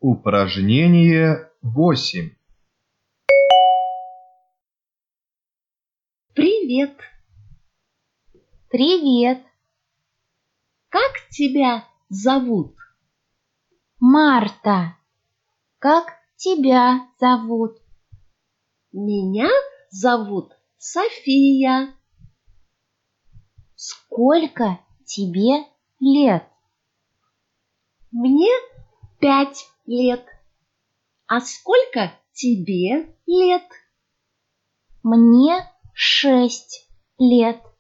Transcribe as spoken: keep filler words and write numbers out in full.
Упражнение восемь. Привет. Привет. Как тебя зовут? Марта. Как тебя зовут? Меня зовут София. Сколько тебе лет? Мне пять лет. А сколько тебе лет? Мне шесть лет.